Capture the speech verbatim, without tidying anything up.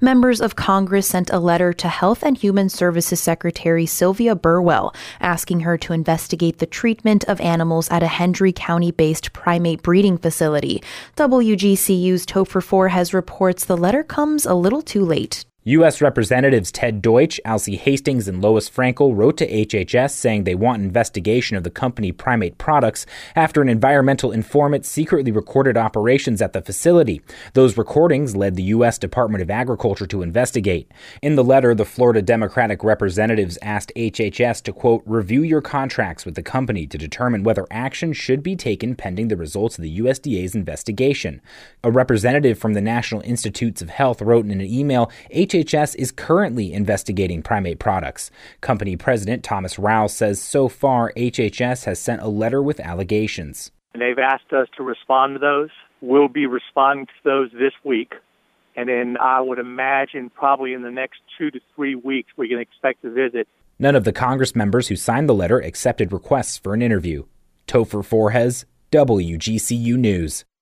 Members of Congress sent a letter to Health and Human Services Secretary Sylvia Burwell, asking her to investigate the treatment of animals at a Hendry County-based primate breeding facility. W G C U's Topher Forhes reports the letter comes a little too late. U S Representatives Ted Deutsch, Alcee Hastings, and Lois Frankel wrote to H H S saying they want an investigation of the company Primate Products after an environmental informant secretly recorded operations at the facility. Those recordings led the U S Department of Agriculture to investigate. In the letter, the Florida Democratic representatives asked H H S to, quote, review your contracts with the company to determine whether action should be taken pending the results of the U S D A's investigation. A representative from the National Institutes of Health wrote in an email, H H S is currently investigating Primate Products. Company President Thomas Rouse says so far H H S has sent a letter with allegations. And they've asked us to respond to those. We'll be responding to those this week. And then I would imagine probably in the next two to three weeks we can expect a visit. None of the Congress members who signed the letter accepted requests for an interview. Topher Forhes, W G C U News.